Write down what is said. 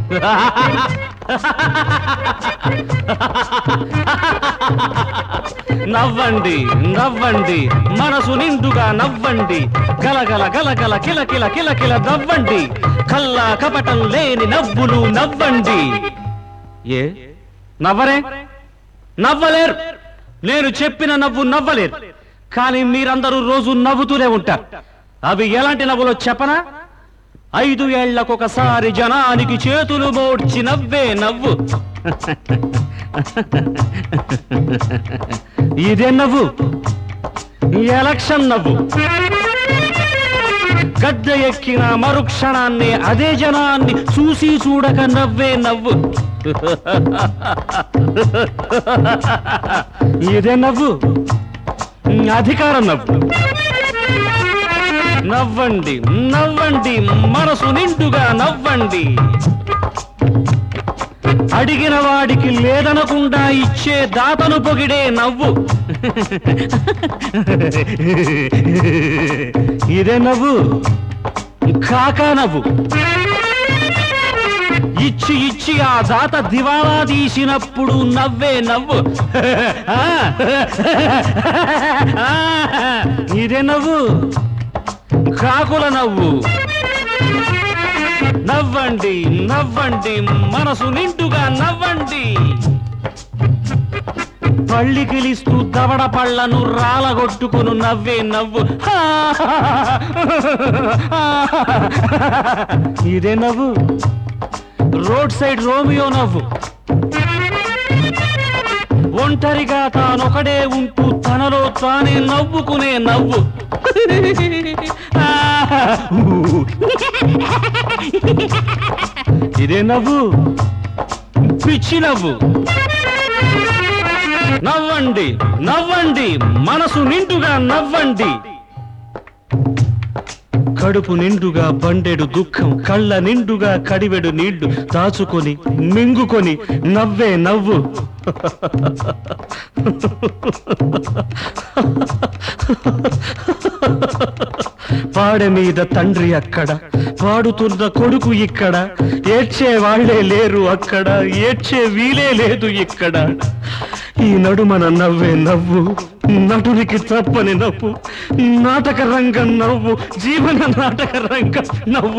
నవ్వండి నవ్వండి మనసు నిండుగా నవ్వండి గలగల గలగల కిలకిల కిలకిల నవ్వండి కల్లా కపటం లేని నవ్వులు నవ్వండి. ఏ నవ్వరే? నవ్వలేరు. నేను చెప్పిన నవ్వు నవ్వలేరు. కానీ మీరందరూ రోజు నవ్వుతూనే ఉంటారు. అవి ఎలాంటి నవ్వులో చెప్పనా? 5 ఏళ్లకొకసారి జనానికి చేతులు మోడ్చి నవ్వే నవ్వు. ఇదే నవ్వు, ఎలక్షన్ నవ్వు. గద్దె ఎక్కిన మరుక్షణాన్ని అదే జనాన్ని చూసి చూడక నవ్వే నవ్వు. ఇదే నవ్వు, అధికారం నవ్వు. నవ్వండి నవ్వండి మనసు నిండుగా నవ్వండి. అడిగిన వాడికి లేదనకుండా ఇచ్చే దాతను పొగిడే నవ్వు. ఇదే నవ్వు, కాకా నవ్వు. ఇచ్చి ఇచ్చి ఆ దాత దివాలా తీసినప్పుడు నవ్వే నవ్వు. ఇదే నవ్వు, కాకుల నవ్వు. నవ్వండి నవ్వండి మనసు నిండుగా నవ్వండి. పళ్ళి కిలిస్తూ దవడ పళ్ళను రాలగొట్టుకును నవ్వే నవ్వు. ఇదే నవ్వు, రోడ్ సైడ్ రోమియో నవ్వు. ఒంటరిగా తానొకడే ఉంటూ తనలో తానే నవ్వుకునే నవ్వు. ఇదే నవ్వు, పిచ్చి నవ్వు. నవ్వండి నవ్వండి మనసు నిండుగా నవ్వండి. కడుపు నిండుగా బండెడు దుఃఖం, కళ్ళ నిండుగా కడివెడు నీళ్లు దాచుకొని మింగుకొని నవ్వే నవ్వు. పాడె మీద తండ్రి అక్కడ, పాడుతున్న కొడుకు ఇక్కడ. ఏడ్చే వాళ్లే లేరు అక్కడ, ఏడ్చే వీలే లేదు ఇక్కడ. ఈ నడుమన నవ్వే నవ్వు, నటునికి తప్పని నవ్వు. నాటక రంగం నవ్వు, జీవన నాటక రంగం నవ్వు.